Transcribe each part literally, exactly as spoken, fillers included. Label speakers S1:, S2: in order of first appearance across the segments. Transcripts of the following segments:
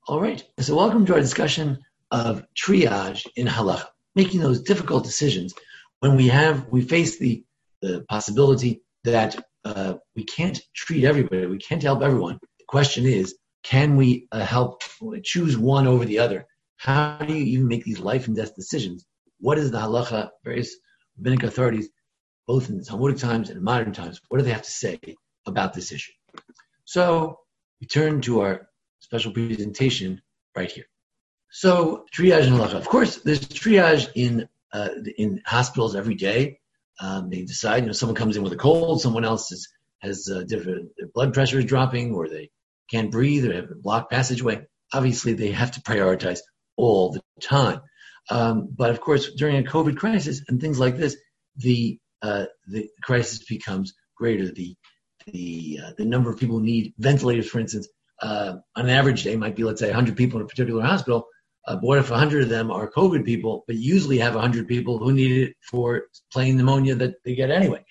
S1: All right. So welcome to our discussion of triage in halacha, making those difficult decisions when we have we face the the possibility that uh, we can't treat everybody, we can't help everyone. The question is, can we uh, help choose one over the other? How do you even make these life and death decisions? What is the halacha? Various rabbinic authorities, both in the Talmudic times and in modern times, what do they have to say about this issue? So we turn to our special presentation right here. So triage in halacha. Of course, there's triage in uh, in hospitals every day. Um, they decide, you know, someone comes in with a cold, someone else is, has uh, different, their blood pressure is dropping, or they can't breathe, or they have a blocked passageway. Obviously, they have to prioritize all the time. Um, but of course, during a COVID crisis and things like this, the uh, the crisis becomes greater. The the uh, the number of people who need ventilators, for instance, uh, on an average day might be, let's say, one hundred people in a particular hospital. Uh, but what if one hundred of them are COVID people, but you usually have one hundred people who need it for plain pneumonia that they get anyway?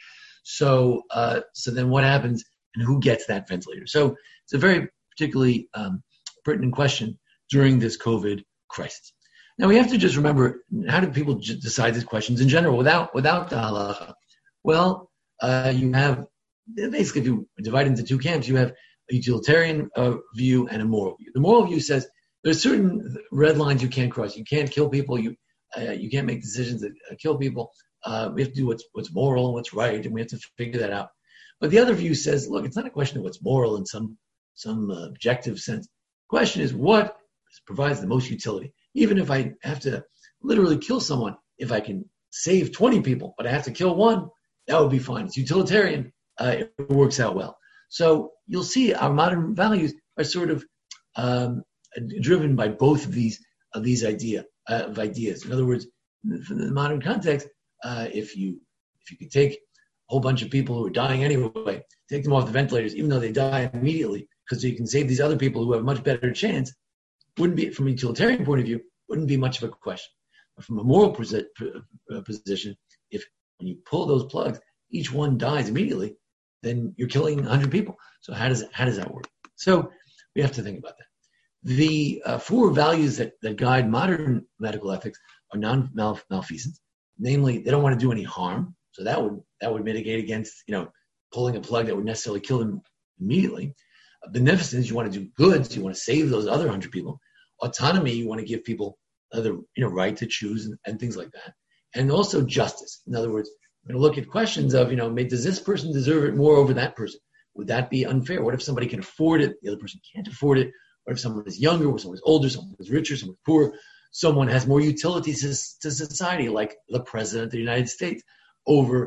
S1: So uh, so then what happens, and who gets that ventilator? So it's a very particularly um, pertinent question during this COVID crisis. Now we have to just remember, how do people j- decide these questions in general without without the halacha? Well, uh, you have, basically, if you divide into two camps, you have a utilitarian uh, view and a moral view. The moral view says there's certain red lines you can't cross. You can't kill people. You uh, you can't make decisions that uh, kill people. Uh, we have to do what's what's moral and what's right, and we have to figure that out. But the other view says, look, it's not a question of what's moral in some some uh, objective sense. The question is what provides the most utility. Even if I have to literally kill someone, if I can save twenty people, but I have to kill one, that would be fine. It's utilitarian. Uh, it works out well. So you'll see our modern values are sort of um, driven by both of these of these idea uh, of ideas. In other words, in the modern context, uh, if you if you could take a whole bunch of people who are dying anyway, take them off the ventilators, even though they die immediately, because you can save these other people who have a much better chance, wouldn't be, from a utilitarian point of view, wouldn't be much of a question. But from a moral posi- position, if when you pull those plugs, each one dies immediately, then you're killing one hundred people. So how does it, how does that work? So we have to think about that. The uh, four values that, that guide modern medical ethics are non-malfeasance. Namely, they don't want to do any harm. So that would that would mitigate against, you know, pulling a plug that would necessarily kill them immediately. Uh, beneficence, you want to do good, so you want to save those other one hundred people. Autonomy, you want to give people uh, the you know right to choose and, and things like that. And also justice. In other words, we're going to look at questions of, you know, may, does this person deserve it more over that person? Would that be unfair? What if somebody can afford it, the other person can't afford it? What if someone is younger, or someone is older, someone is richer, someone is poor, someone has more utility to, to society, like the president of the United States, over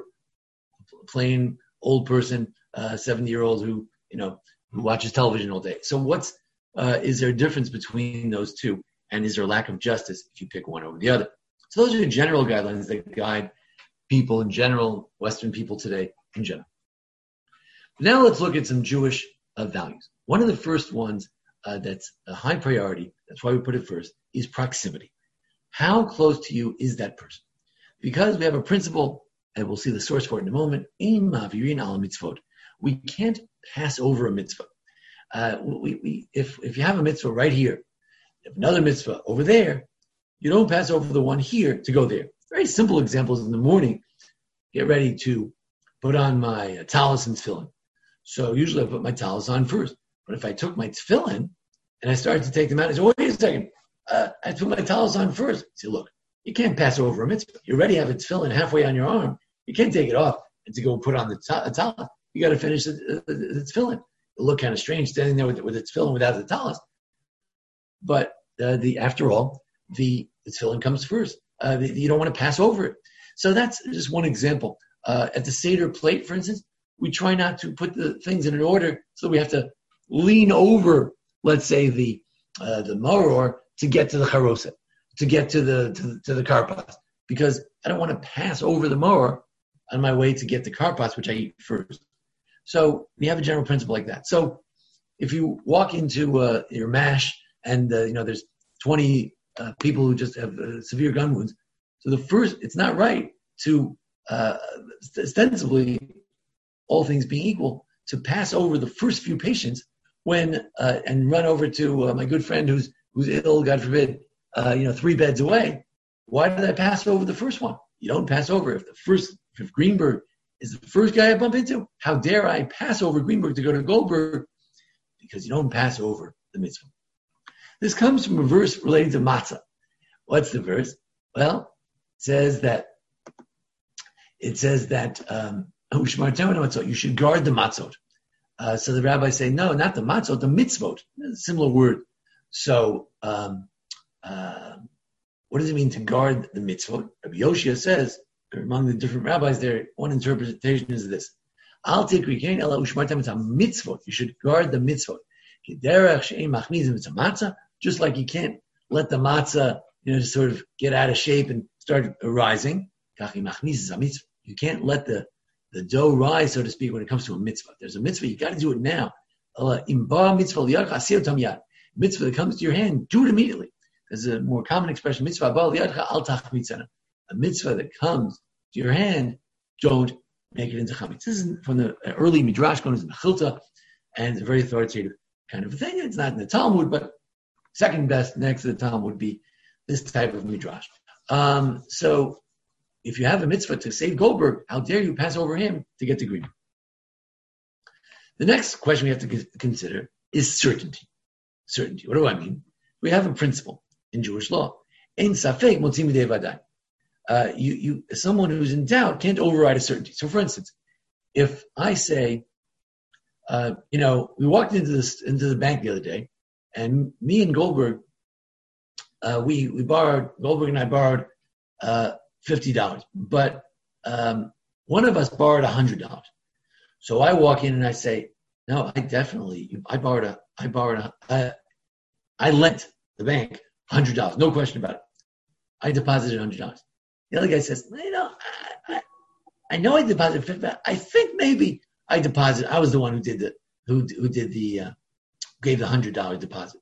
S1: a plain old person, uh, seventy-year-old who, you know, who watches television all day. So what's uh, is there a difference between those two? And is there a lack of justice if you pick one over the other? So those are the general guidelines that guide people in general, Western people today in general. Now let's look at some Jewish uh, values. One of the first ones uh, that's a high priority, that's why we put it first, is proximity. How close to you is that person? Because we have a principle, and we'll see the source for it in a moment, in Ma'avirin al mitzvot. We can't pass over a mitzvah. Uh, we, we, if, if you have a mitzvah right here, if another mitzvah over there, you don't pass over the one here to go there. Very simple examples in the morning. Get ready to put on my uh, talis and tefillin. So usually I put my talis on first. But if I took my tefillin and I started to take them out, I said, wait a second, uh, I put my talis on first. I said, look, you can't pass over a mitzvah. You already have a tefillin halfway on your arm. You can't take it off and to go put on the ta- talis. You got to finish the, the, the tefillin. It'll look kind of strange standing there with, with the tefillin without the talis. But uh, the after all, the, the tefillin comes first. Uh, the, you don't want to pass over it. So that's just one example. Uh, at the Seder plate, for instance, we try not to put the things in an order, so we have to lean over, let's say, the uh, the maror to get to the charoset, to get to the to, the, to the karpas, because I don't want to pass over the maror on my way to get the karpas, which I eat first. So we have a general principle like that. So if you walk into uh, your mash and uh, you know there's twenty uh, people who just have uh, severe gun wounds, so the first, it's not right to uh, ostensibly, all things being equal, to pass over the first few patients when uh, and run over to uh, my good friend who's who's ill, God forbid, uh, you know, three beds away, why did I pass over the first one? You don't pass over. If the first, if Greenberg is the first guy I bump into, how dare I pass over Greenberg to go to Goldberg? Because you don't pass over the mitzvah. This comes from a verse relating to matzah. What's the verse? Well, it says that it says that um, you should guard the matzot. Uh, so the rabbis say, no, not the matzot, the mitzvot. Similar word. So um, uh, what does it mean to guard the mitzvot? Rabbi Yoshia says, among the different rabbis there, one interpretation is this. Al tikrikein ela ushmartem, it's a mitzvot. You should guard the mitzvot. It's a matzah, just like you can't let the matzah, you know, just sort of get out of shape and start rising. You can't let the, the dough rise, so to speak, when it comes to a mitzvah. There's a mitzvah, you got to do it now. Mitzvah that comes to your hand, do it immediately. There's a more common expression, mitzvah al tachmitzana. A mitzvah that comes to your hand, don't make it into chametz. This is from the early midrash, known as Mechilta, and it's a very authoritative kind of a thing. It's not in the Talmud, but second best next to the Talmud would be this type of midrash. Um, so if you have a mitzvah to save Goldberg, how dare you pass over him to get the green? The next question we have to consider is certainty. Certainty. What do I mean? We have a principle in Jewish law. Ein safek motzim midei vadai. Uh, you, you, someone who's in doubt can't override a certainty. So, for instance, if I say, uh, you know, we walked into this into the bank the other day, and me and Goldberg, uh, we we borrowed Goldberg and I borrowed uh, fifty dollars, but um, one of us borrowed a hundred dollars. So I walk in and I say, no, I definitely, I borrowed a, I borrowed a, uh, I lent the bank a hundred dollars, no question about it. I deposited a hundred dollars. The other guy says, you know, I, I, I know I deposited fifty dollars. I think maybe I deposited. I was the one who did the who who did the uh, gave the hundred dollar deposit.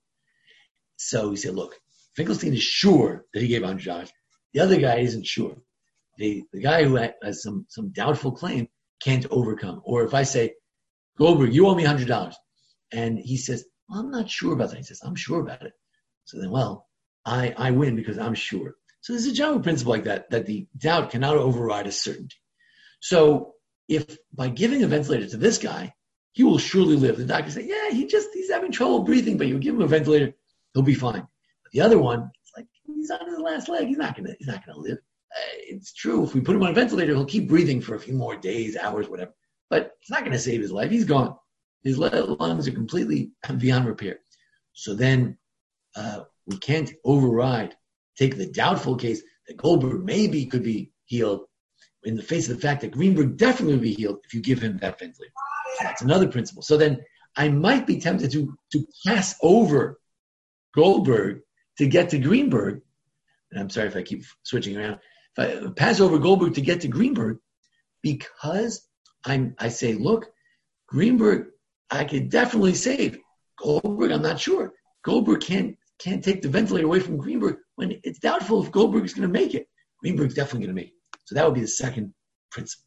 S1: So he said, look, Finkelstein is sure that he gave a hundred dollars. The other guy isn't sure. The the guy who has some some doubtful claim can't overcome. Or if I say, Goldberg, you owe me a hundred dollars, and he says, well, I'm not sure about that. He says, I'm sure about it. So then, well, I I win because I'm sure. So there's a general principle like that, that the doubt cannot override a certainty. So if by giving a ventilator to this guy, he will surely live. The doctor say, yeah, he just, he's having trouble breathing, but you give him a ventilator, he'll be fine. But the other one, it's like, he's on his last leg. He's not going to, he's not going to live. Uh, it's true. If we put him on a ventilator, he'll keep breathing for a few more days, hours, whatever. But it's not going to save his life. He's gone. His lungs are completely beyond repair. So then uh, we can't override, take the doubtful case that Goldberg maybe could be healed in the face of the fact that Greenberg definitely will be healed if you give him that ventilator. So that's another principle. So then I might be tempted to, to pass over Goldberg to get to Greenberg. And I'm sorry if I keep switching around. If I pass over Goldberg to get to Greenberg because I'm, I say, look, Greenberg, I could definitely save. Goldberg, I'm not sure. Goldberg can't can't take the ventilator away from Greenberg when it's doubtful if Goldberg is going to make it. Greenberg's definitely going to make it. So that would be the second principle.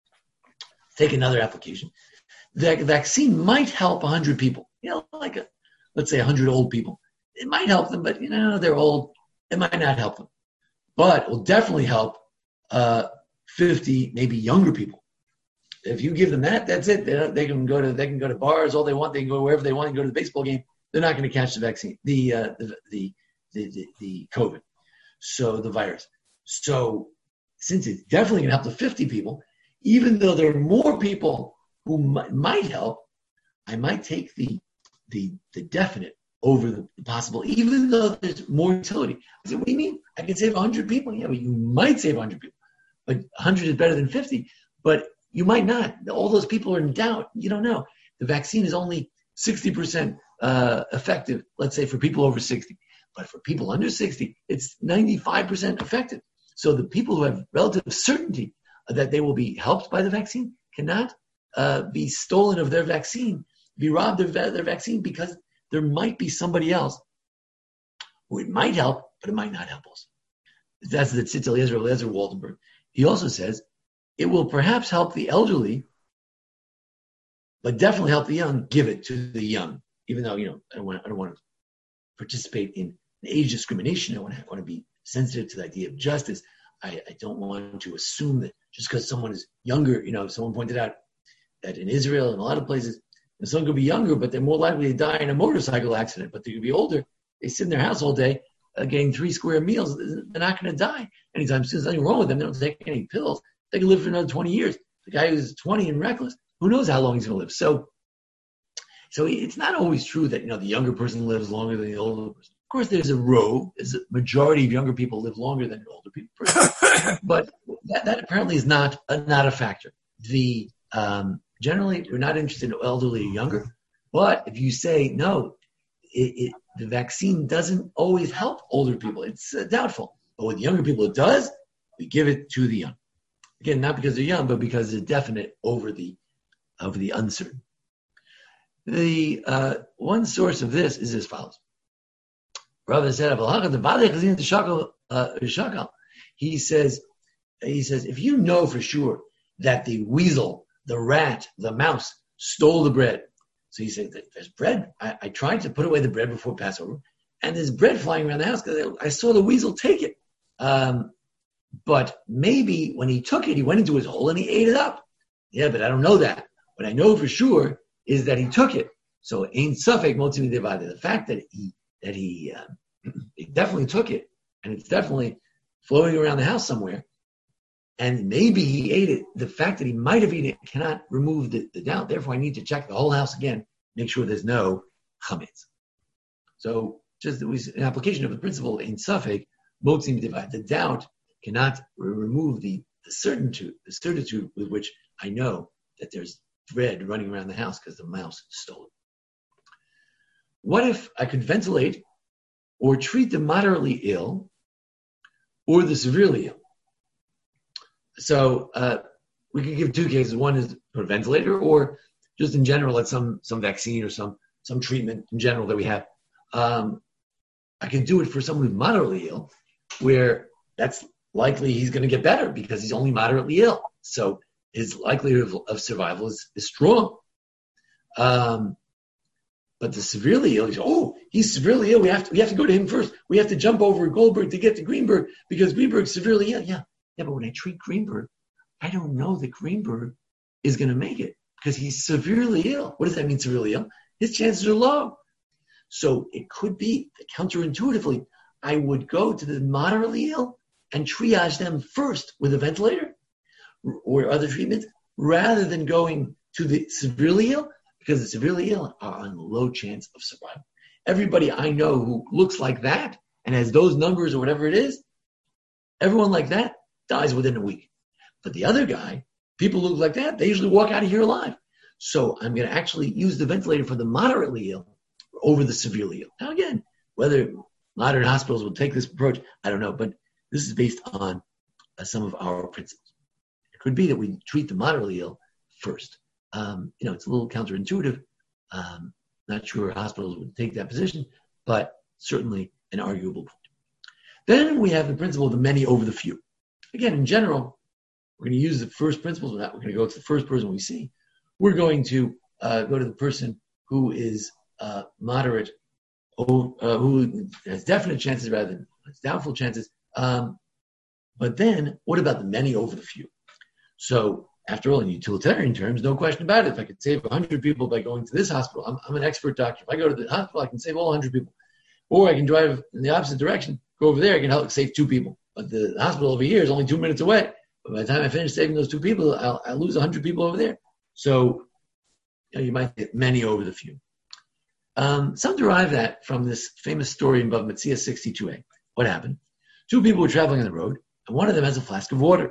S1: Take another application. The vaccine might help one hundred people. You know, like, a, let's say one hundred old people. It might help them, but, you know, they're old. It might not help them. But it will definitely help uh, fifty, maybe younger people. If you give them that, that's it. They, they can go to they can go to bars all they want. They can go wherever they want. They can go to the baseball game. They're not going to catch the vaccine, the, uh, the, the the the the COVID, so the virus. So since it's definitely going to help the fifty people, even though there are more people who might, might help, I might take the the the definite over the possible, even though there's more utility. I said, what do you mean? I can save one hundred people? Yeah, but you might save one hundred people. But one hundred is better than fifty, but you might not. All those people are in doubt. You don't know. The vaccine is only sixty percent uh, effective, let's say, for people over sixty. But for people under sixty, it's ninety-five percent effective. So the people who have relative certainty that they will be helped by the vaccine cannot uh, be stolen of their vaccine, be robbed of their vaccine, because there might be somebody else who it might help, but it might not help us. That's the Tzitz Eliezer, Eliezer Waldenberg. He also says, it will perhaps help the elderly, but definitely help the young. Give it to the young, even though, you know, I don't want, I don't want to participate in age discrimination. I want to, I want to be sensitive to the idea of justice. I, I don't want to assume that just because someone is younger, you know, someone pointed out that in Israel and a lot of places, someone could be younger, but they're more likely to die in a motorcycle accident, but they could be older. They sit in their house all day uh, getting three square meals. They're not going to die anytime soon. There's nothing wrong with them. They don't take any pills. They can live for another twenty years. The guy who's twenty and reckless, who knows how long he's going to live? So, so it's not always true that, you know, the younger person lives longer than the older person. Of course, there's a row. There's a majority of younger people live longer than older people. But that, that apparently is not a, not a factor. The um, generally, we're not interested in elderly or younger. But if you say, no, it, it, the vaccine doesn't always help older people. It's uh, doubtful. But with younger people, it does. We give it to the young. Again, not because they're young, but because they're definite over the over the uncertain. The uh, one source of this is as follows. Rabbi said, he says, he says, if you know for sure that the weasel, the rat, the mouse stole the bread. So he said, there's bread. I, I tried to put away the bread before Passover, and there's bread flying around the house because I saw the weasel take it. Um, but maybe when he took it, he went into his hole and he ate it up. Yeah, but I don't know that. What I know for sure is that he took it. So ain't safek motzim devade. The fact that he that he, uh, he definitely took it, and it's definitely floating around the house somewhere, and maybe he ate it. The fact that he might have eaten it cannot remove the, the doubt. Therefore, I need to check the whole house again, make sure there's no chametz. So, just an application of the principle in safek motzim devade. The doubt cannot re- remove the, the certitude, the certitude with which I know that there's bread running around the house because the mouse stole it. What if I could ventilate or treat the moderately ill or the severely ill? So uh, we could give two cases. One is for a ventilator, or just in general, like some some vaccine or some some treatment in general that we have. Um, I can do it for someone who's moderately ill, where that's likely he's going to get better because he's only moderately ill. So his likelihood of, of survival is, is strong. Um, but the severely ill, he's, oh, he's severely ill. We have to we have to go to him first. We have to jump over Goldberg to get to Greenberg because Greenberg's severely ill. Yeah, yeah. But when I treat Greenberg, I don't know that Greenberg is going to make it because he's severely ill. What does that mean, severely ill? His chances are low. So it could be that counterintuitively, I would go to the moderately ill and triage them first with a ventilator or other treatments, rather than going to the severely ill, because the severely ill are on low chance of survival. Everybody I know who looks like that and has those numbers or whatever it is, everyone like that dies within a week. But the other guy, people who look like that, they usually walk out of here alive. So I'm going to actually use the ventilator for the moderately ill over the severely ill. Now again, whether modern hospitals will take this approach, I don't know, but this is based on uh, some of our principles. It could be that we treat the moderately ill first. Um, you know, it's a little counterintuitive. Um, not sure hospitals would take that position, but certainly an arguable point. Then we have the principle of the many over the few. Again, in general, we're going to use the first principles of that. We're going to go to the first person we see. We're going to uh, go to the person who is uh, moderate, who, uh, who has definite chances rather than doubtful chances. Um, but then, what about the many over the few? So, after all, in utilitarian terms, no question about it. If I could save one hundred people by going to this hospital, I'm, I'm an expert doctor. If I go to the hospital, I can save all one hundred people. Or I can drive in the opposite direction, go over there, I can help save two people. But the hospital over here is only two minutes away. But by the time I finish saving those two people, I'll, I'll lose one hundred people over there. So, you know, you might get many over the few. Um, some derive that from this famous story in Bava Metzia sixty-two a. What happened? Two people were traveling on the road, and one of them has a flask of water.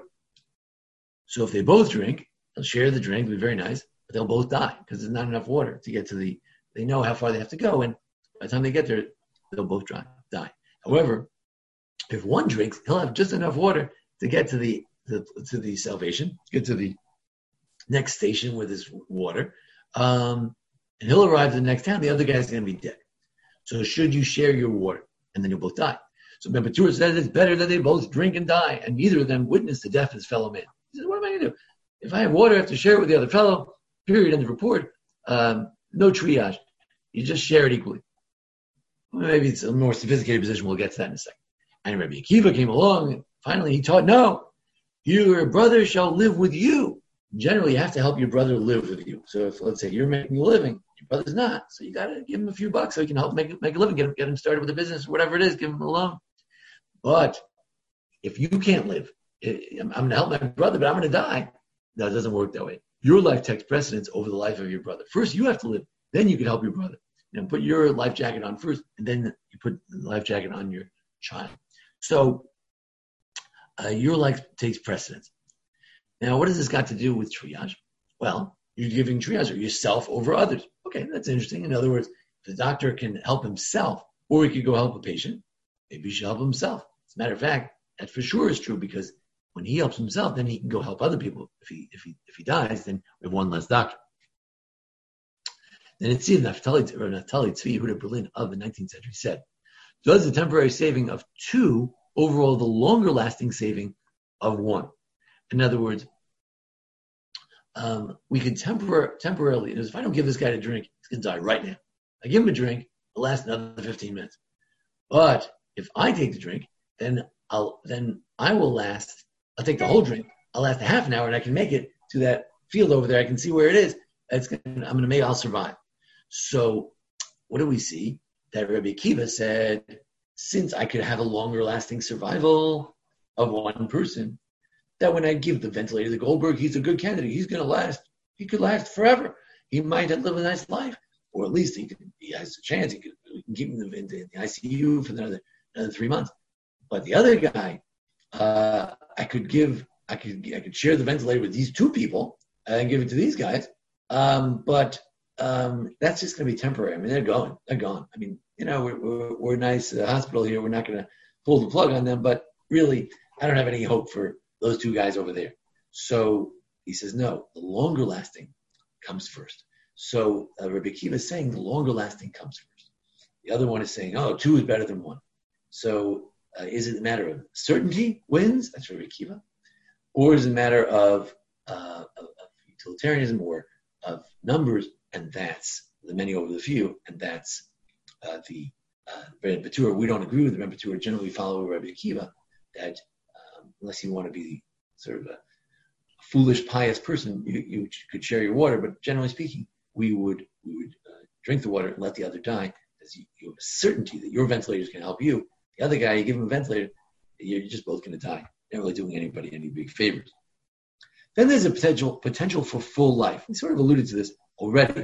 S1: So if they both drink, they'll share the drink, it'll be very nice, but they'll both die because there's not enough water to get to the, they know how far they have to go, and by the time they get there, they'll both dry, die. However, if one drinks, he'll have just enough water to get to the, the to the salvation, get to the next station with his water, um, and he'll arrive to the next town, the other guy's going to be dead. So should you share your water, and then you'll both die. So Ben Batura says it's better that they both drink and die, and neither of them witness the death of his fellow man. He says, what am I going to do? If I have water, I have to share it with the other fellow, period, end of report. Um, no triage. You just share it equally. Maybe it's a more sophisticated position. We'll get to that in a second. And Rabbi Akiva came along, and finally he taught, no, your brother shall live with you. Generally, you have to help your brother live with you. So if, let's say, you're making a living, your brother's not, so you got to give him a few bucks so he can help make, make a living, get him, get him started with a business, whatever it is, give him a loan. But if you can't live, I'm going to help my brother, but I'm going to die. No, it doesn't work that way. Your life takes precedence over the life of your brother. First, you have to live. Then you can help your brother. You know, put your life jacket on first, and then you put the life jacket on your child. So uh, your life takes precedence. Now, what has this got to do with triage? Well, you're giving triage of yourself over others. Okay, that's interesting. In other words, if the doctor can help himself, or he could go help a patient, maybe he should help himself. As a matter of fact, that for sure is true, because when he helps himself, then he can go help other people. If he if he if he dies, then we have one less doctor. Then it's Naftali Naftali Tzvi Yehuda Berlin of the nineteenth century said, does the temporary saving of two overall the longer lasting saving of one? In other words, um, we could tempor- temporarily, if I don't give this guy a drink, he's going to die right now. I give him a drink, it'll last another fifteen minutes. But if I take the drink, then I'll then I will last, I'll take the whole drink, I'll last a half an hour, and I can make it to that field over there. I can see where it is. It's gonna, I'm going to make, I'll survive. So what do we see? That Rabbi Akiva said, since I could have a longer lasting survival of one person, that when I give the ventilator to Goldberg, he's a good candidate. He's going to last. He could last forever. He might have lived a nice life, or at least he could, he has a chance. He could, we can keep him in the, in the I C U for another, another three months. But the other guy, uh, I could give, I could, I could share the ventilator with these two people and give it to these guys. Um, but um, that's just going to be temporary. I mean, they're going, they're gone. I mean, you know, we're, we're, we're a nice uh, hospital here. We're not going to pull the plug on them, but really, I don't have any hope for those two guys over there. So he says, no, the longer lasting comes first. So uh, Rabbi Akiva is saying the longer lasting comes first. The other one is saying, oh, two is better than one. So uh, is it a matter of certainty wins? That's Rabbi Akiva. Or is it a matter of, uh, of, of utilitarianism or of numbers? And that's the many over the few. And that's uh, the uh, Rebbe Batur. We don't agree with the Rebbe Batur. Generally, we follow Rabbi Akiva that um, unless you want to be sort of a foolish, pious person, you, you could share your water. But generally speaking, we would we would uh, drink the water and let the other die, because you, you have a certainty that your ventilators can help you. The other guy, you give him a ventilator, you're just both going to die. You're not really doing anybody any big favors. Then there's a potential potential for full life. We sort of alluded to this already.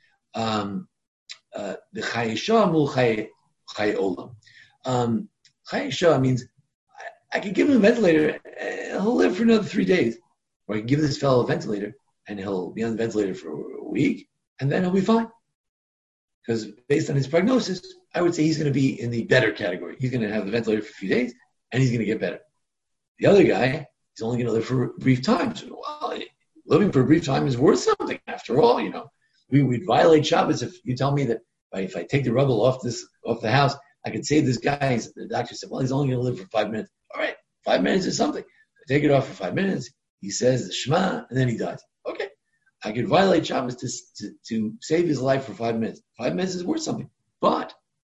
S1: Um, uh, the Chayesha mul Chay Olam. Um, Chayesha means I, I could give him a ventilator and he'll live for another three days. Or I can give this fellow a ventilator and he'll be on the ventilator for a week and then he'll be fine. Because based on his prognosis, I would say he's going to be in the better category. He's going to have the ventilator for a few days and he's going to get better. The other guy, he's only going to live for a brief time. So, well, living for a brief time is worth something after all, you know. We would violate Shabbos if you tell me that if I take the rubble off this off the house, I could save this guy. The doctor said, well, he's only going to live for five minutes. All right, five minutes is something. I take it off for five minutes. He says the Shema, and then he dies. Okay, I could violate Shabbos to, to, to save his life for five minutes. Five minutes is worth something. But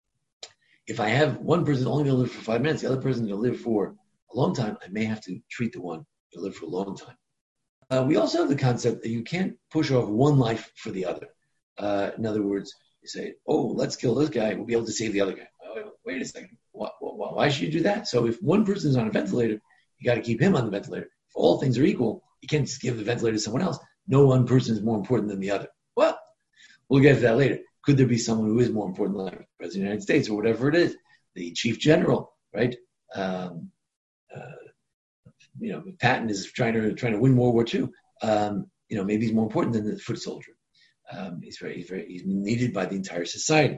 S1: if I have one person only going to live for five minutes, the other person going to live for a long time, I may have to treat the one to live for a long time. Uh, we also have the concept that you can't push off one life for the other. Uh, in other words, you say, oh, let's kill this guy. We'll be able to save the other guy. Oh, wait a second. Why, why, why should you do that? So if one person is on a ventilator, you got to keep him on the ventilator. If all things are equal, you can't just give the ventilator to someone else. No one person is more important than the other. Well, we'll get to that later. Could there be someone who is more important, like the President of the United States or whatever it is, the Chief General, right? Um, uh, you know, Patton is trying to trying to win World War Two. Um, you know, maybe he's more important than the foot soldier. Um, he's very, he's very, he's needed by the entire society.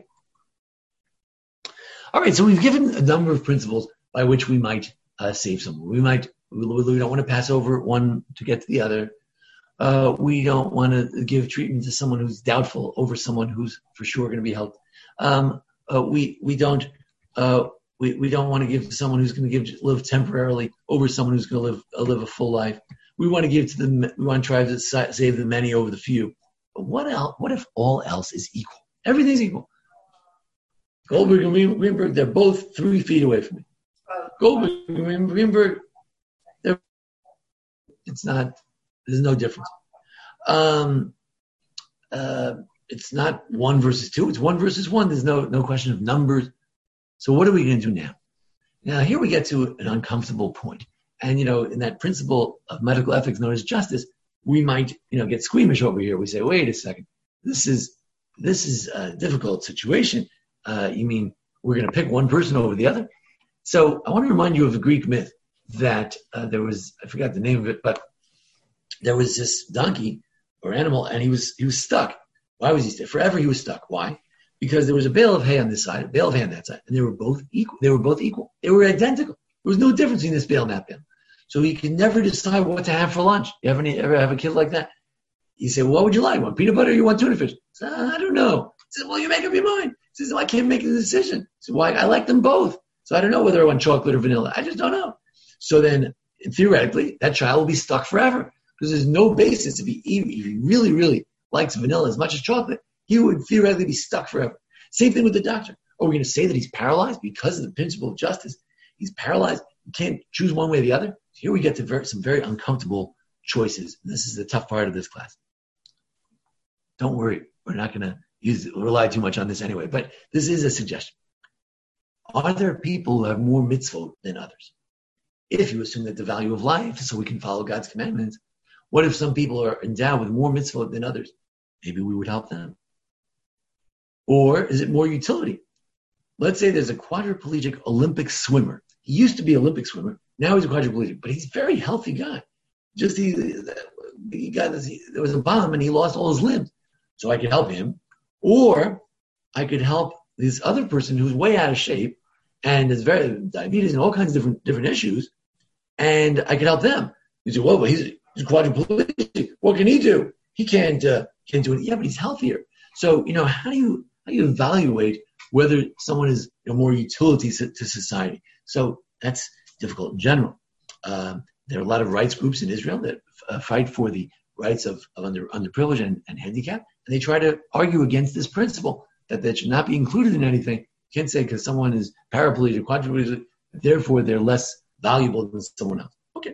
S1: All right, so we've given a number of principles by which we might uh, save someone. We might, we, we don't want to pass over one to get to the other. Uh, we don't want to give treatment to someone who's doubtful over someone who's for sure going to be helped. Um, uh, we we don't uh, we we don't want to give to someone who's going to give live temporarily over someone who's going to live uh, live a full life. We want to give to the we want to try to save the many over the few. But what else? What if all else is equal? Everything's equal. Goldberg and Greenberg, they're both three feet away from me. Goldberg and Greenberg, they're, it's not, there's no difference. Um, uh, it's not one versus two, it's one versus one. There's no, no question of numbers. So what are we going to do now? Now, here we get to an uncomfortable point. And, you know, in that principle of medical ethics known as justice, we might, you know, get squeamish over here. We say, wait a second, this is, this is a difficult situation. Uh, you mean we're going to pick one person over the other? So I want to remind you of a Greek myth that uh, there was, I forgot the name of it, but there was this donkey or animal, and he was he was stuck. Why was he stuck? Forever he was stuck. Why? Because there was a bale of hay on this side, a bale of hay on that side, and they were both equal. They were both equal. They were identical. There was no difference between this bale and that bale. So he could never decide what to have for lunch. You ever, ever have a kid like that? You say, well, what would you like? You want peanut butter or you want tuna fish? He says, I don't know. He says, well, you make up your mind. He says, well, I can't make a decision. He says, well, I, I like them both. So I don't know whether I want chocolate or vanilla. I just don't know. So then, theoretically, that child will be stuck forever because there's no basis. If he, if he really, really likes vanilla as much as chocolate, he would theoretically be stuck forever. Same thing with the doctor. Are we going to say that he's paralyzed because of the principle of justice? He's paralyzed. You can't choose one way or the other. Here we get to very, some very uncomfortable choices. And this is the tough part of this class. Don't worry. We're not going to use rely too much on this anyway. But this is a suggestion. Are there people who have more mitzvot than others? If you assume that the value of life is so we can follow God's commandments, what if some people are endowed with more mitzvot than others? Maybe we would help them. Or is it more utility? Let's say there's a quadriplegic Olympic swimmer. He used to be an Olympic swimmer. Now he's a quadriplegic, but he's a very healthy guy. Just he, he got this, he, there was a bomb and he lost all his limbs. So I could help him. Or I could help this other person who's way out of shape and has very diabetes and all kinds of different different issues, and I could help them. You say, well, but he's, he's quadriplegic. What can he do? He can't uh, can't do it. Yeah, but he's healthier. So you know, how do you how do you evaluate whether someone is you know, more utility to society? So that's difficult in general. Um, there are a lot of rights groups in Israel that uh, fight for the rights of, of under underprivileged and, and handicapped, and they try to argue against this principle that that should not be included in anything. You can't say because someone is paraplegic, quadriplegic, therefore they're less valuable than someone else. Okay.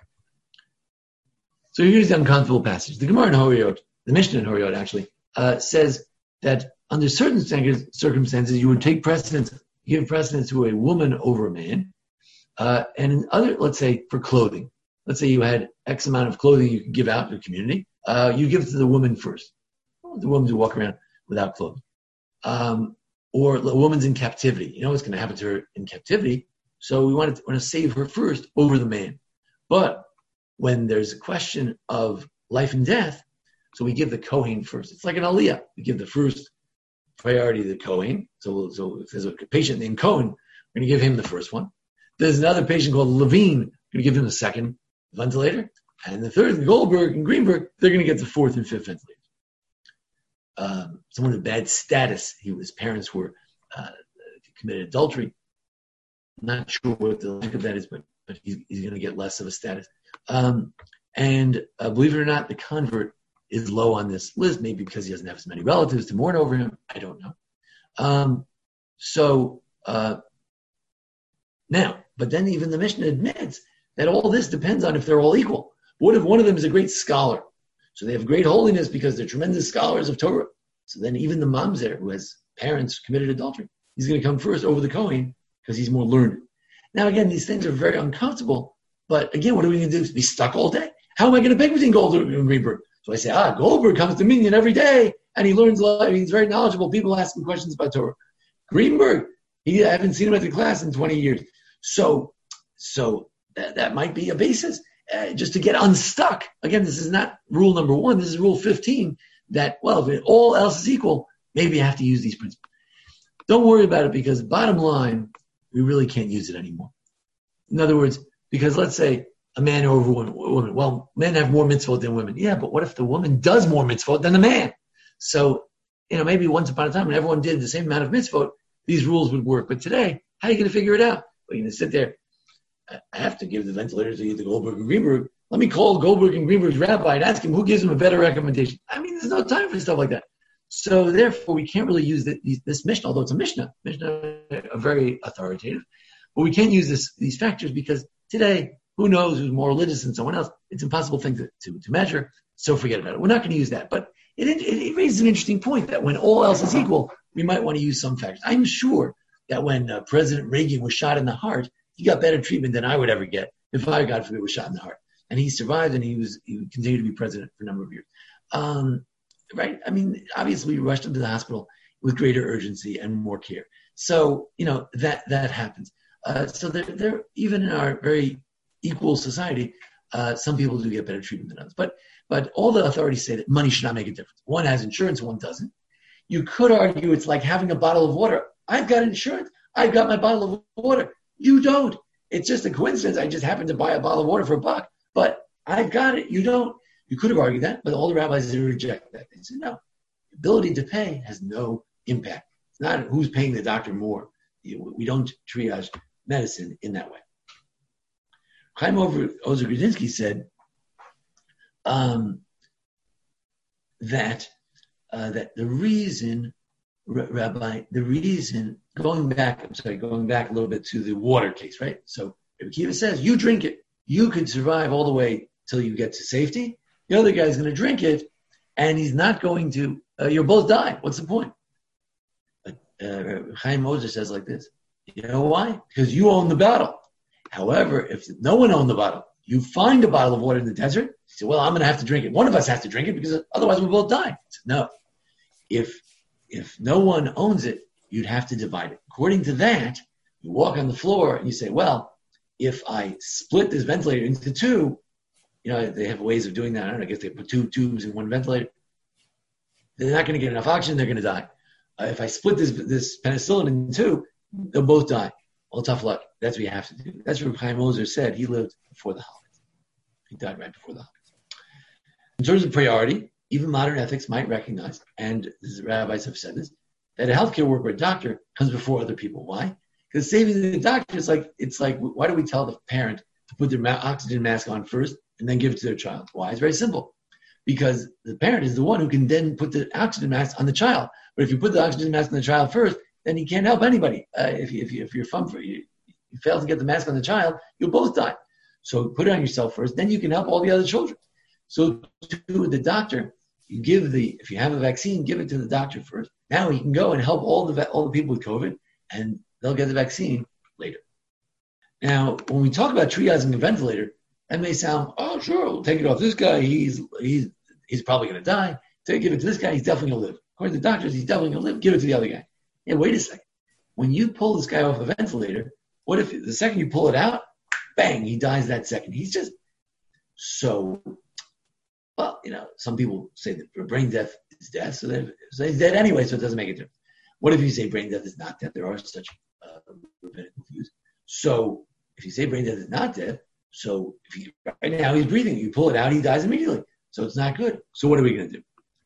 S1: So here's the uncomfortable passage. The Gemara in Horiot, the Mishnah in Horiot actually, uh, says that under certain circumstances you would take precedence, give precedence to a woman over a man, uh, and in other, let's say for clothing. Let's say you had X amount of clothing you could give out to the community. Uh, you give it to the woman first. The woman to walk around without clothing. Um, or a woman's in captivity. You know what's going to happen to her in captivity. So we want to, want to save her first over the man. But when there's a question of life and death, so we give the Kohen first. It's like an aliyah. We give the first priority to the Kohen. So, so if there's a patient named Cohen, we're going to give him the first one. There's another patient called Levine. We're going to give him the second ventilator. And the third, Goldberg and Greenberg, they're going to get the fourth and fifth ventilators. Um, someone of bad status, he, his parents were uh, committed adultery. I'm not sure what the length of that is, but, but he's, he's going to get less of a status. Um, and uh, believe it or not, the convert is low on this list, maybe because he doesn't have as many relatives to mourn over him. I don't know. Um, so uh, now, but then even the Mishnah admits that all this depends on if they're all equal. What if one of them is a great scholar? So they have great holiness because they're tremendous scholars of Torah. So then even the mamzer who has parents committed adultery, he's going to come first over the Kohen because he's more learned. Now again, these things are very uncomfortable. But again, what are we going to do? Be stuck all day? How am I going to pick between Goldberg and Greenberg? So I say, ah, Goldberg comes to Minyan every day and he learns a lot. He's very knowledgeable. People ask him questions about Torah. Greenberg, he, I haven't seen him at the class in twenty years. So, so that, that might be a basis. Uh, just to get unstuck. Again, this is not rule number one. This is rule fifteen that, well, if it, all else is equal, maybe you have to use these principles. Don't worry about it because bottom line, we really can't use it anymore. In other words, because let's say a man over a woman. Well, men have more mitzvot than women. Yeah, but what if the woman does more mitzvot than the man? So, you know, maybe once upon a time when everyone did the same amount of mitzvot, these rules would work. But today, how are you going to figure it out? Well, you're going to sit there. I have to give the ventilators to either Goldberg and Greenberg. Let me call Goldberg and Greenberg's rabbi and ask him who gives him a better recommendation. I mean, there's no time for stuff like that. So therefore, we can't really use the, this Mishnah, although it's a Mishnah, Mishnah are very authoritative, but we can't use this, these factors because today, who knows who's more religious than someone else? It's an impossible thing to, to, to measure, so forget about it. We're not going to use that. But it, it, it raises an interesting point that when all else is equal, we might want to use some factors. I'm sure that when uh, President Reagan was shot in the heart, he got better treatment than I would ever get if I, God forbid, was shot in the heart. And he survived, and he was he continued to be president for a number of years. Um, right? I mean, obviously, we rushed into the hospital with greater urgency and more care. So, you know, that that happens. Uh, so there, there, even in our very equal society, uh, some people do get better treatment than others. But but all the authorities say that money should not make a difference. One has insurance, one doesn't. You could argue it's like having a bottle of water. I've got insurance. I've got my bottle of water. You don't. It's just a coincidence. I just happened to buy a bottle of water for a buck. But I've got it. You don't. You could have argued that, but all the rabbis reject that. They said, no, ability to pay has no impact. It's not who's paying the doctor more. We don't triage medicine in that way. Chaim Ozer Grudinsky said um, that uh, that the reason, Rabbi, the reason, going back, I'm sorry, going back a little bit to the water case, right? So Rabbi Kiva says, you drink it. You could survive all the way till you get to safety. The other guy's going to drink it, and he's not going to, uh, you'll both die. What's the point? But uh, Chaim Ozer says like this. You know why? Because you own the bottle. However, if no one owned the bottle, you find a bottle of water in the desert, you say, well, I'm going to have to drink it. One of us has to drink it because otherwise we'll both die. Said, no. If, if no one owns it, you'd have to divide it. According to that, you walk on the floor and you say, well, if I split this ventilator into two, you know, they have ways of doing that. I don't know, I guess they put two tubes in one ventilator. They're not going to get enough oxygen. They're going to die. Uh, if I split this this penicillin in two, they'll both die. Well, tough luck. That's what you have to do. That's what Chaim Ozer said. He lived before the holidays. He died right before the holidays. In terms of priority, even modern ethics might recognize, and the rabbis have said this, that a healthcare worker, a doctor, comes before other people. Why? Because saving the doctor is like, it's like, why do we tell the parent to put their ma- oxygen mask on first and then give it to their child? Why? It's very simple. Because the parent is the one who can then put the oxygen mask on the child. But if you put the oxygen mask on the child first, then you can't help anybody. Uh, if, you, if, you, if you're from, you, you fail to get the mask on the child, you'll both die. So put it on yourself first, then you can help all the other children. So to the doctor, you give the, if you have a vaccine, give it to the doctor first. Now he can go and help all the all the people with COVID, and they'll get the vaccine later. Now, when we talk about triaging a ventilator, that may sound, oh, sure, we'll take it off this guy. He's he's he's probably going to die. Take give it to this guy. He's definitely going to live. According to the doctors, he's definitely going to live. Give it to the other guy. Yeah, wait a second. When you pull this guy off a ventilator, what if the second you pull it out, bang, he dies that second? He's just so. Well, you know, some people say that brain death is death, so, that, so he's dead anyway, so it doesn't make a difference. What if you say brain death is not death? There are such uh, rabbinical views. So if you say brain death is not death, so if he, right now he's breathing, you pull it out, he dies immediately. So it's not good. So what are we going to do?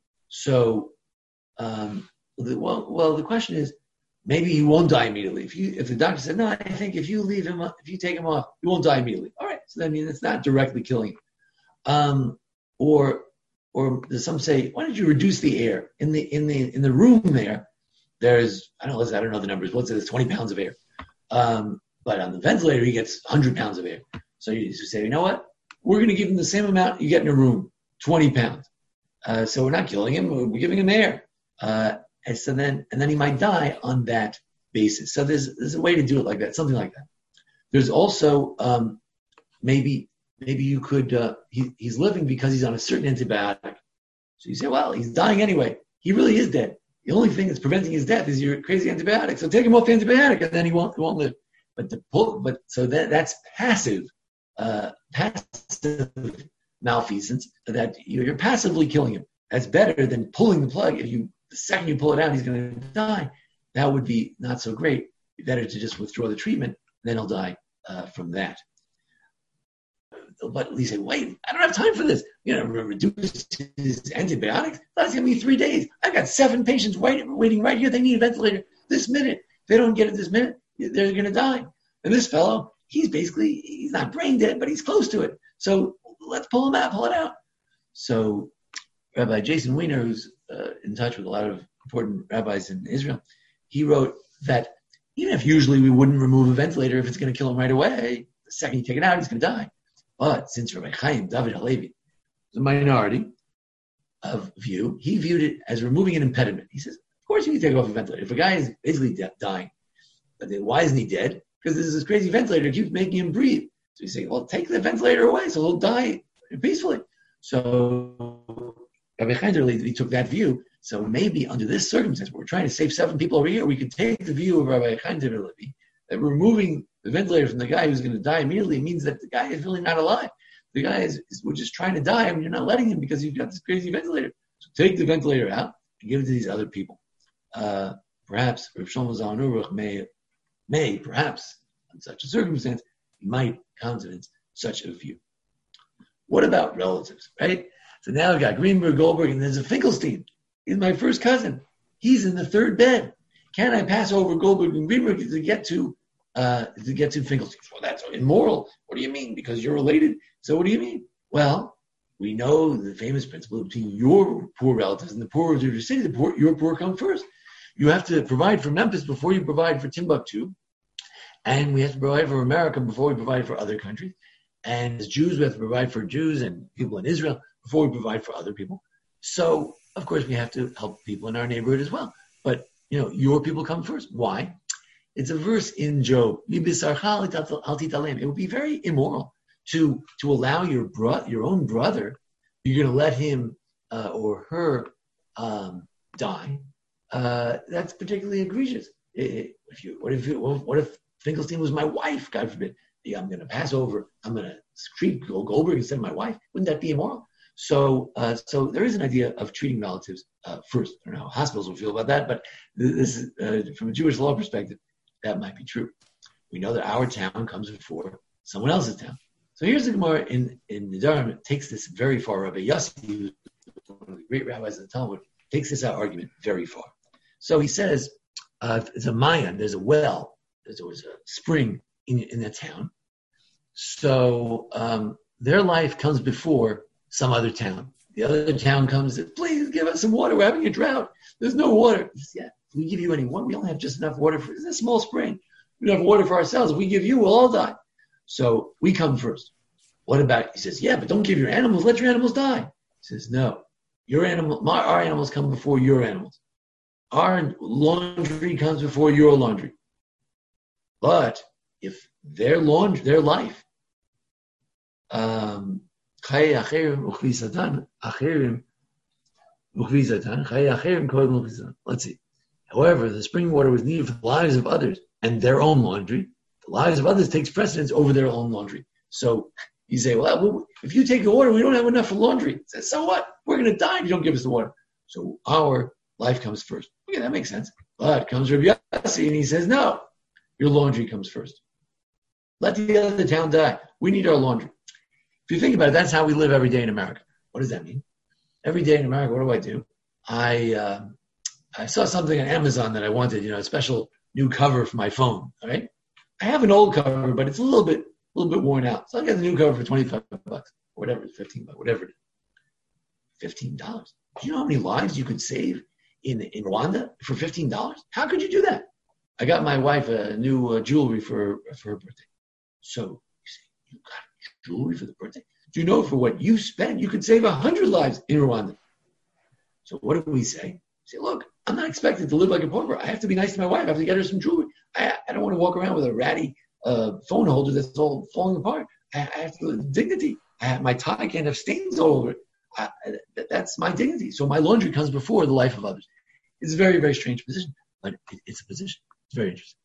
S1: So, um, the, well, well, the question is, maybe he won't die immediately. If you, if the doctor said, no, I think if you leave him, if you take him off, he won't die immediately. All right. So that means it's not directly killing him. Um, or, or some say, why don't you reduce the air in the, in the, in the room there? There's, I don't know, I don't know the numbers. What's it? It's twenty pounds of air. Um, but on the ventilator, he gets one hundred pounds of air. So you say, you know what? We're going to give him the same amount you get in a room, twenty pounds. Uh, so we're not killing him. We're giving him air. Uh, and so then, and then he might die on that basis. So there's, there's a way to do it like that, something like that. There's also, um, maybe, maybe you could, uh, he, he's living because he's on a certain antibiotic. So you say, well, he's dying anyway. He really is dead. The only thing that's preventing his death is your crazy antibiotic. So take him off the antibiotic and then he won't, he won't live. But the pull, but so that, that's passive, uh, passive malfeasance, that you're passively killing him. That's better than pulling the plug. If you, the second you pull it out, he's going to die. That would be not so great. It'd be better to just withdraw the treatment, and then he'll die uh, from that. But you say, wait, I don't have time for this. You know, reduce his antibiotics. That's going to be three days. I've got seven patients waiting, waiting right here. They need a ventilator this minute. If they don't get it this minute, they're going to die. And this fellow, he's basically, he's not brain dead, but he's close to it. So let's pull him out, pull it out. So Rabbi Jason Weiner, who's uh, in touch with a lot of important rabbis in Israel, he wrote that even if usually we wouldn't remove a ventilator if it's going to kill him right away, the second you take it out, he's going to die. But since Rabbi Chaim David Halevi, the minority of view, he viewed it as removing an impediment. He says, of course you can take off a ventilator. If a guy is basically de- dying, but then why isn't he dead? Because there's this crazy ventilator that keeps making him breathe. So he's saying, well, take the ventilator away so he'll die peacefully. So Rabbi Chaim Halevi took that view. So maybe under this circumstance, we're trying to save seven people over here, we could take the view of Rabbi Chaim Halevi that removing the ventilator from the guy who's going to die immediately means that the guy is really not alive. The guy is, is we're just trying to die, and you're not letting him because you've got this crazy ventilator. So take the ventilator out and give it to these other people. Uh, perhaps Rav Shlomo Zalman Aruch may, may, perhaps, in such a circumstance, he might countenance such a view. What about relatives, right? So now we've got Greenberg, Goldberg, and there's a Finkelstein. He's my first cousin. He's in the third bed. Can I pass over Goldberg and Greenberg to get to uh, to get to Finkelstein? Well, that's immoral. What do you mean? Because you're related. So what do you mean? Well, we know the famous principle between your poor relatives and the poor of your city. The poor, your poor come first. You have to provide for Memphis before you provide for Timbuktu, and we have to provide for America before we provide for other countries. And as Jews, we have to provide for Jews and people in Israel before we provide for other people. So, of course, we have to help people in our neighborhood as well. But, you know, your people come first. Why? It's a verse in Job. It would be very immoral to to allow your bro- your own brother, you're going to let him uh, or her um, die. Uh, that's particularly egregious. It, if you, what if it, what if Finkelstein was my wife? God forbid. Yeah, I'm going to pass over. I'm going to treat Goldberg instead of my wife. Wouldn't that be immoral? So, uh, so there is an idea of treating relatives uh, first. I don't know how hospitals will feel about that, but this is uh, from a Jewish law perspective, that might be true. We know that our town comes before someone else's town. So here's the Gemara in in Nedarim. It takes this very far. Rabbi Yossi, who's one of the great rabbis in the Talmud, takes this argument very far. So he says, uh, it's a Mayan. There's a well. There was a spring in in the town. So um, their life comes before some other town. The other town comes and says, please give us some water. We're having a drought. There's no water. He says, yeah, if we give you any water, we only have just enough water for it's a small spring. We don't have water for ourselves. If we give you, we'll all die. So we come first. What about, he says, yeah, but don't give your animals. Let your animals die. He says, no, your animal, my, our animals come before your animals. Our laundry comes before your laundry. But if their laundry, their life, um, let's see. However, the spring water was needed for the lives of others and their own laundry. The lives of others takes precedence over their own laundry. So you say, well, if you take the water, we don't have enough for laundry. He says, so what? We're going to die if you don't give us the water. So our life comes first. Okay, that makes sense. But comes Rabbi Yossi and he says, no, your laundry comes first. Let the other town die. We need our laundry. If you think about it, that's how we live every day in America. What does that mean? Every day in America, what do I do? I uh, I saw something on Amazon that I wanted, you know, a special new cover for my phone. All right, I have an old cover, but it's a little bit, a little bit worn out. So I got the new cover for twenty-five bucks, or whatever, fifteen bucks, whatever it is. Fifteen dollars. Do you know how many lives you could save in in Rwanda for fifteen dollars? How could you do that? I got my wife a new uh, jewelry for for her birthday. So you say you got jewelry for the birthday? Do you know for what you spend, you could save a hundred lives in Rwanda? So what do we say? We say, look, I'm not expected to live like a pauper. I have to be nice to my wife. I have to get her some jewelry. I, I don't want to walk around with a ratty uh, phone holder that's all falling apart. I, I have to live dignity. I have, my tie can't have stains all over it. I, that, that's my dignity. So my laundry comes before the life of others. It's a very, very strange position, but it, it's a position. It's very interesting.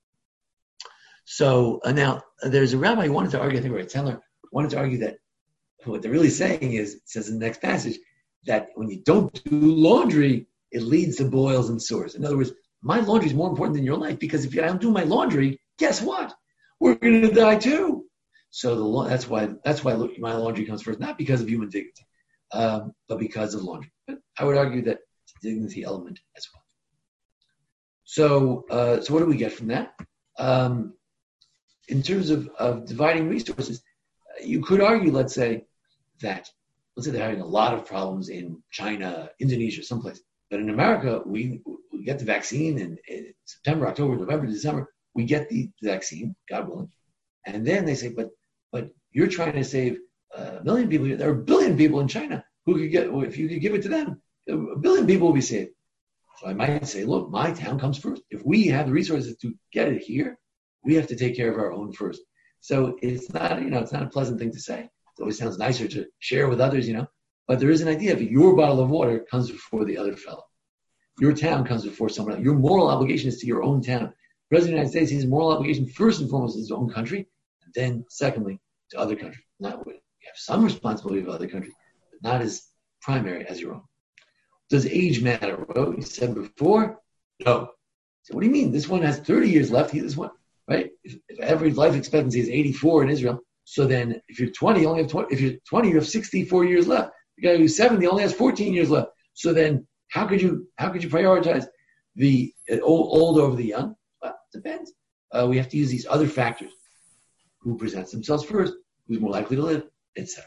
S1: So uh, now uh, there's a rabbi who wanted to argue, I think Rabbi Teller, wanted to argue that what they're really saying is, it says in the next passage, that when you don't do laundry, it leads to boils and sores. In other words, my laundry is more important than your life, because if I don't do my laundry, guess what? We're going to die too. So the, that's why that's why my laundry comes first, not because of human dignity, um, but because of laundry. But I would argue that it's a dignity element as well. So, uh, so what do we get from that? Um, in terms of, of dividing resources, you could argue, let's say, that let's say they're having a lot of problems in China, Indonesia, someplace. But in America, we, we get the vaccine in, in September, October, November, December. We get the vaccine, God willing. And then they say, but but you're trying to save a million people. There are a billion people in China who could get, if you could give it to them, a billion people will be saved. So I might say, look, my town comes first. If we have the resources to get it here, we have to take care of our own first. So it's not, you know, it's not a pleasant thing to say. It always sounds nicer to share with others, you know. But there is an idea of your bottle of water comes before the other fellow. Your town comes before someone else. Your moral obligation is to your own town. The President of the United States, his moral obligation first and foremost is his own country, and then secondly to other countries. Not you have some responsibility of other countries, but not as primary as your own. Does age matter? Well, you said before, no. So what do you mean? This one has thirty years left. He this one, right? If, if average life expectancy is eighty-four in Israel, so then if you're twenty, you only have twenty. If you're twenty, you have sixty-four years left. The guy who's seventy only has fourteen years left. So then, how could you how could you prioritize the uh, old, old over the young? Well, it depends. Uh, we have to use these other factors. Who presents themselves first? Who's more likely to live, et cetera.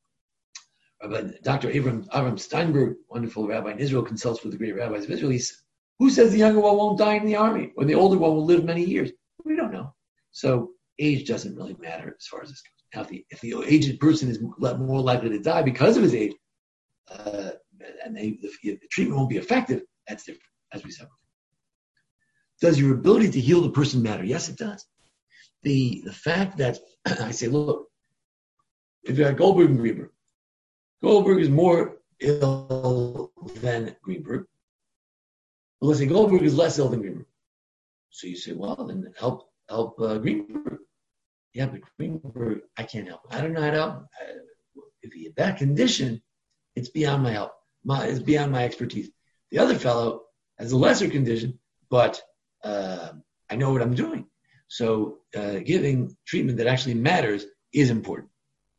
S1: Rabbi, Doctor Avram, Avram Steinberg, wonderful rabbi in Israel, consults with the great rabbis of Israel. He says, who says the younger one won't die in the army, or the older one will live many years? We don't know. So age doesn't really matter as far as this goes. Now, if the, if the aged person is more likely to die because of his age, uh, and they, the, the treatment won't be effective, that's different, as we said before. Does your ability to heal the person matter? Yes, it does. The the fact that I say, look, if you got Goldberg and Greenberg, Goldberg is more ill than Greenberg. Well, let's say Goldberg is less ill than Greenberg. So you say, well, then help help uh, Greenberg. Yeah, but Greenberg, I can't help. I don't know how to help. I, if he had that condition, it's beyond my help. My, it's beyond my expertise. The other fellow has a lesser condition, but uh, I know what I'm doing. So uh, giving treatment that actually matters is important.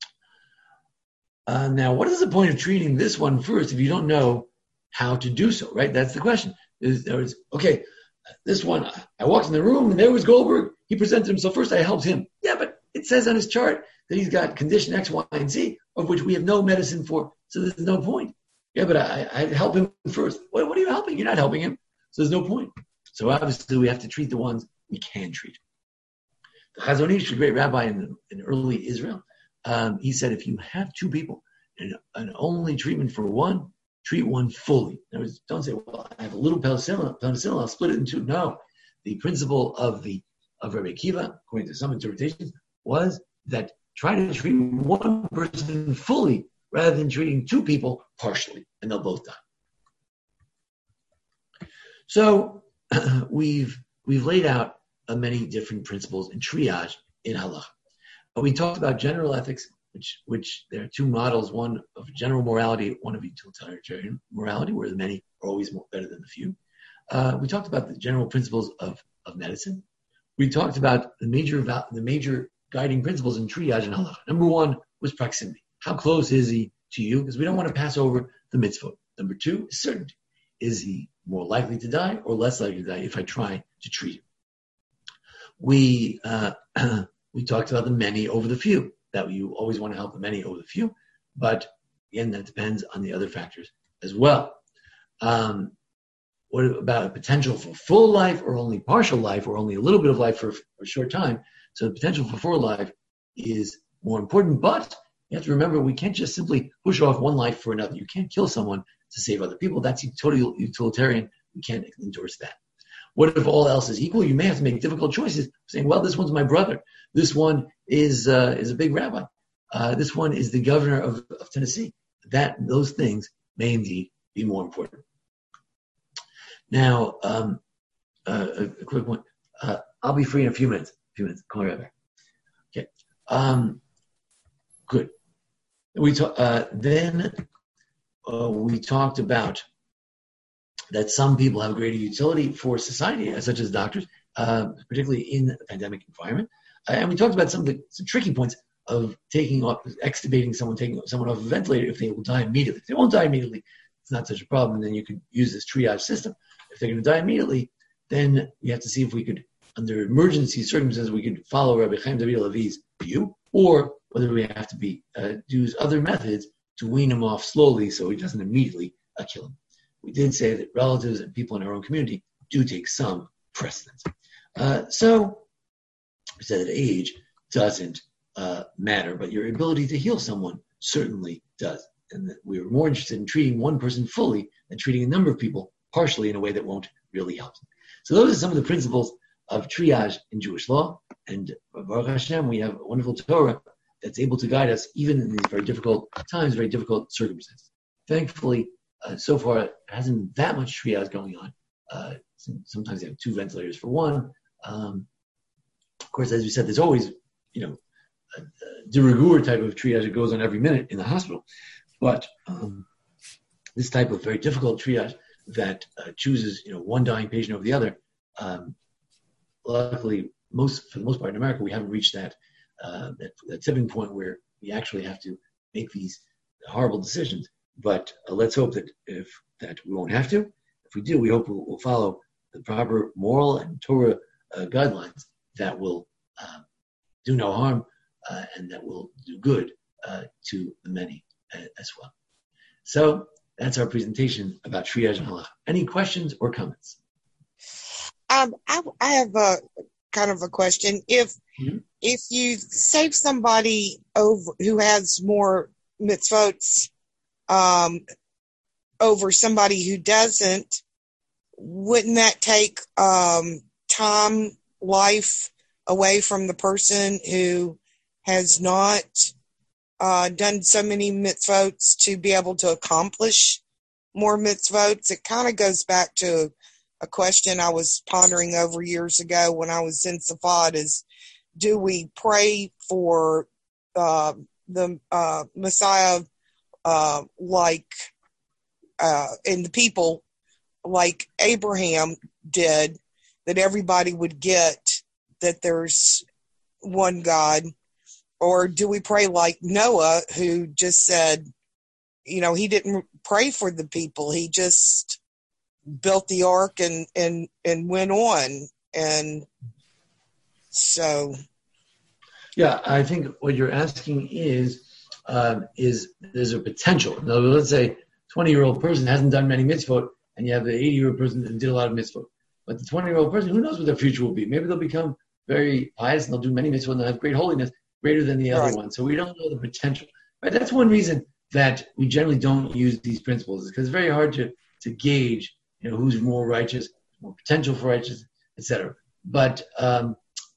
S1: Uh, now, what is the point of treating this one first if you don't know how to do so, right? That's the question. There was, okay, this one, I walked in the room and there was Goldberg. He presented himself first. I helped him. Yeah, but it says on his chart that he's got condition X, Y, and Z, of which we have no medicine for. So there's no point. Yeah, but I, I help him first. What, what are you helping? You're not helping him. So there's no point. So obviously we have to treat the ones we can treat. The Chazon Ish, a great rabbi in, in early Israel, um, he said, if you have two people and an only treatment for one, treat one fully. In other words, don't say, well, I have a little penicillin, penicillin, I'll split it in two. No. The principle of the of Rabbi Akiva, according to some interpretations, was that try to treat one person fully rather than treating two people partially, and they'll both die. So we've we've laid out uh, many different principles in triage in halacha. But we talked about general ethics, which which there are two models: one of general morality, one of utilitarian morality, where the many are always more better than the few. Uh, we talked about the general principles of, of medicine. We talked about the major the major guiding principles in triage and halacha. Number one was proximity. How close is he to you? Because we don't want to pass over the mitzvot. Number two is certainty. Is he more likely to die or less likely to die if I try to treat him? We uh, we talked about the many over the few, that you always want to help the many over the few, but again, that depends on the other factors as well. Um, what about a potential for full life or only partial life or only a little bit of life for, for a short time? So the potential for full life is more important, but you have to remember we can't just simply push off one life for another. You can't kill someone to save other people. That's totally utilitarian. We can't endorse that. What if all else is equal? You may have to make difficult choices, saying, well, this one's my brother. This one is uh, is a big rabbi. Uh, this one is the governor of, of Tennessee. That those things may indeed be more important. Now, um, uh, a, a quick one. Uh, I'll be free in a few minutes. A few minutes. Call me right back. Okay. Um, good. We talk, uh, then uh, we talked about that some people have greater utility for society, such as doctors, uh, particularly in a pandemic environment. Uh, and we talked about some of the some tricky points of taking off, extubating someone, taking someone off a ventilator if they will die immediately. If they won't die immediately, it's not such a problem. And then you can use this triage system. If they're going to die immediately, then we have to see if we could, under emergency circumstances, we could follow Rabbi Chaim David Levi's view, or whether we have to be uh, use other methods to wean him off slowly so he doesn't immediately uh, kill him. We did say that relatives and people in our own community do take some precedence. Uh, so we said that age doesn't uh, matter, but your ability to heal someone certainly does. And that we were more interested in treating one person fully than treating a number of people partially in a way that won't really help them. So those are some of the principles of triage in Jewish law. And Baruch Hashem, we have a wonderful Torah that's able to guide us even in these very difficult times, very difficult circumstances. Thankfully, uh, so far, it hasn't been that much triage going on. Uh, sometimes they have two ventilators for one. Um, of course, as you said, there's always, you know, a, a de rigueur type of triage that goes on every minute in the hospital. But um, this type of very difficult triage that uh, chooses, you know, one dying patient over the other, um, luckily, most for the most part in America, we haven't reached that, uh, that that tipping point where we actually have to make these horrible decisions. But uh, let's hope that if that we won't have to. If we do, we hope we'll, we'll follow the proper moral and Torah uh, guidelines that will uh, do no harm uh, and that will do good uh, to the many uh, as well. So that's our presentation about triage and halacha. Any questions or comments?
S2: Um, I, I have a kind of a question. If
S1: Mm-hmm.
S2: if you save somebody over who has more mitzvot um, over somebody who doesn't, wouldn't that take um, time, life away from the person who has not uh, done so many mitzvot to be able to accomplish more mitzvot? It kind of goes back to a question I was pondering over years ago when I was in Safad is, do we pray for uh, the uh, Messiah uh, like, uh, and the people like Abraham did, that everybody would get that there's one God? Or do we pray like Noah, who just said, you know, he didn't pray for the people. He just built the ark and, and, and went on. And so.
S1: Yeah, I think what you're asking is, um, is there's a potential. In other words, let's say twenty-year-old person hasn't done many mitzvot, and you have the eighty-year-old person that did a lot of mitzvot. But the twenty-year-old person, who knows what their future will be? Maybe they'll become very pious and they'll do many mitzvot and they'll have great holiness, greater than the other
S2: Right.
S1: one. So we don't know the potential. Right? That's one reason that we generally don't use these principles, because it's very hard to, to gauge, you know, who's more righteous, more potential for righteous, et cetera. But um,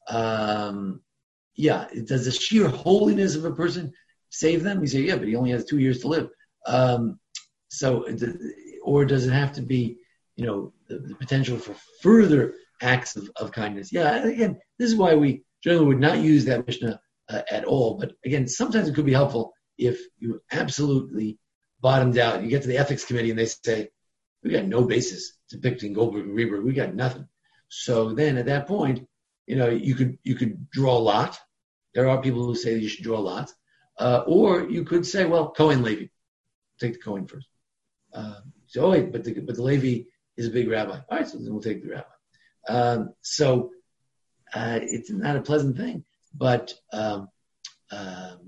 S1: um, yeah, does the sheer holiness of a person save them? You say, yeah, but he only has two years to live. Um, so, or does it have to be, you know, the, the potential for further acts of, of kindness? Yeah, again, this is why we generally would not use that Mishnah uh, at all. But again, sometimes it could be helpful if you absolutely bottomed out. You get to the ethics committee and they say, we got no basis depicting Goldberg and Greenberg. We got nothing. So then at that point, you know, you could you could draw a lot. There are people who say that you should draw lots. Uh, or you could say, well, Cohen Levi. Take the Cohen first. Uh, so, oh, wait, but the, but the Levi is a big rabbi. All right, so then we'll take the rabbi. Um, so uh, it's not a pleasant thing, but um, um,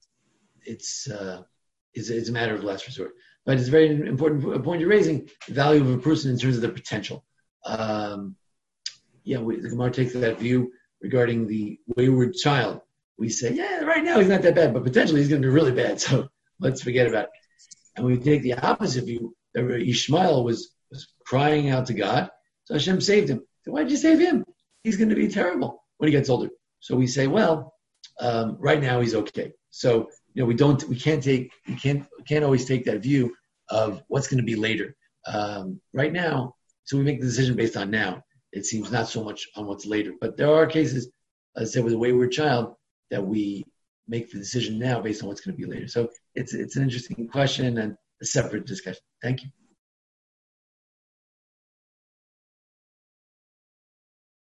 S1: it's, uh, it's it's a matter of last resort. But it's a very important point you're raising, the value of a person in terms of their potential. Um, yeah, we, the Gemara takes that view regarding the wayward child. We say, yeah, right now he's not that bad, but potentially he's going to be really bad, so let's forget about it. And we take the opposite view, that Ishmael was, was crying out to God, so Hashem saved him. So why did you save him? He's going to be terrible when he gets older. So we say, well, um, right now he's okay. So, you know, we don't, we can't take, we can't, we can't always take that view of what's going to be later. Um, right now, so we make the decision based on now. It seems not so much on what's later. But there are cases, as I said, with a wayward child, that we make the decision now based on what's going to be later. So it's it's an interesting question and a separate discussion. Thank you.